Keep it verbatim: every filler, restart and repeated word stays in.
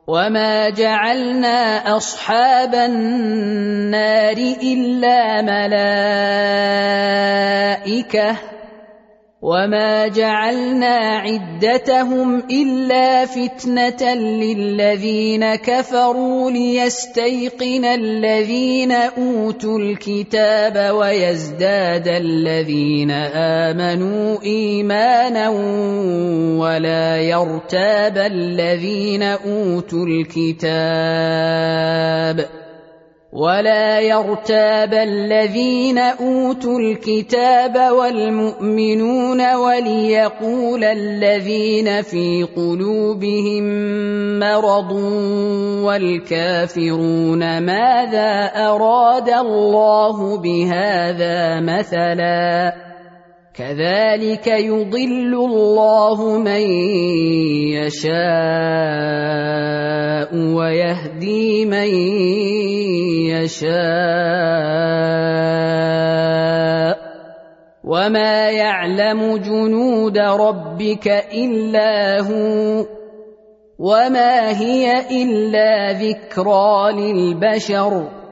وما جعلنا أصحاب النار إلا ملائكة وما جعلنا عدتهم إلا فتنة للذين كفروا ليستيقن الذين أوتوا الكتاب ويزداد الذين آمنوا إيمانا ولا يرتاب الذين أوتوا الكتاب ولا يرتاب الذين أوتوا الكتاب والمؤمنون وليقول الذين في قلوبهم مرض والكافرون ماذا أراد الله بهذا مثلا كذلك يضل الله من يشاء ويهدي من يشاء وما يعلم جنود ربك إلا هو وما هي إلا ذكرى للبشر